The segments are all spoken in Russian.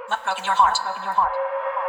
Broken your heart, broken your heart.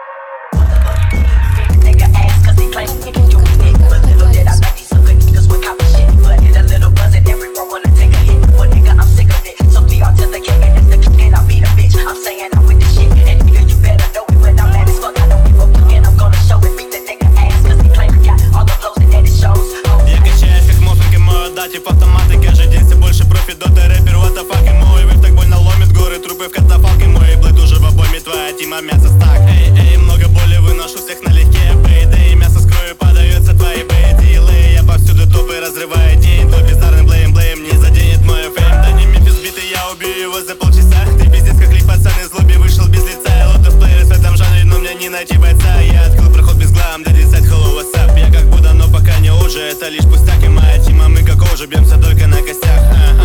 Nigga ass cause he claim he can do it. But little did I think these other niggas would copy shit. But hit a little buzz and every bro wanna take a hit. But nigga, I'm sick of it. So PR to the king and it's the king and I'll be the bitch. I'm saying I'm with this shit. And nigga, you better know it when I'm mad as fuck. I don't give a fuck and I'm gonna show it. Beat the nigga ass cause he claim he got all the flows and that it shows. Я качаюсь как мофинг и мою дать в автоматы. Каждый день все больше профит, дота рэпер, what the fuck, мой вейв так больно ломит горы, трупы в катафалке. Мой блэд уже в обойме, твоя тима мясо стак. Эй, эй, много боли, выношу всех налегке. Пейдей, мясо скрою, подается твои бей-дилы. Я повсюду топы разрываю день. Твой bizarный блейм не заденет мой фейм. Да не Мемфис битый, я убью его за полчаса. Ты пиздец как лип, пацан из лобби вышел без лица. Я лотов плеер в этом жанре, но мне не найти бойца. Я открыл проход без глам, для десять hello, what's up. Я как Будда, но пока не уже, это лишь пустяк. И моя тима, мы как уже, бьемся только на костях.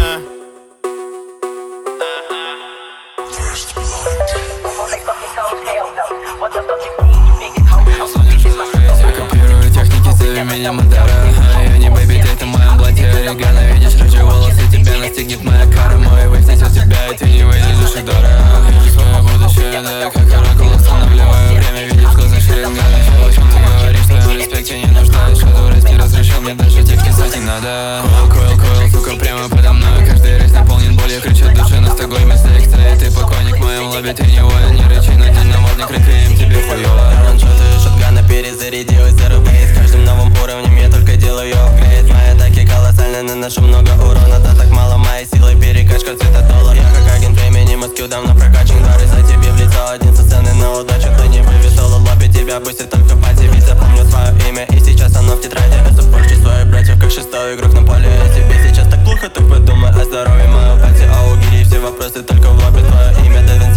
Копирую техники, зови меня Мадара. Я не бэйби, ты это моя блатья орегано. Видишь рыжие волосы, тебя настигнет моя кара. Мой вейв снесет тебя, и ты не выйдешь из удара. Вижу свое будущее, да, как оракул останавливаю время. Видишь глаза шеренгана. О чем ты говоришь, в твоем респекте не нуждаюсь. Что дурасть не разрешил мне даже текст писать не надо. Койл, сука, прямо подо мной. Каждый рейс наполнен болью, кричат души на Стокгольме стоит. Ты покойник в моем лобби, ты не воин, не рычи на день намордник, рыкаем тебе хуёво. Раншоты шотгана перезарядилась за рублей. С каждым новым уровнем я только делаю апгрейд. Мои атаки колоссальны, наношу много урона. Да так мало моей силы, перекачка цвета доллар. Я как агент времени, Москву давно прокачан. Дары за тебе в лицо, один со сцены на удачу. Ты не вывез соло лобби, тебя пустят только в пати. Ведь запомню свое имя, и сейчас оно в тетради. Я запорчу своих братьев, как шестой игрок на поле. Если тебе сейчас так плохо, так подумай о здоровье моего пати. А у гири все вопросы только в лобби, твое имя давит.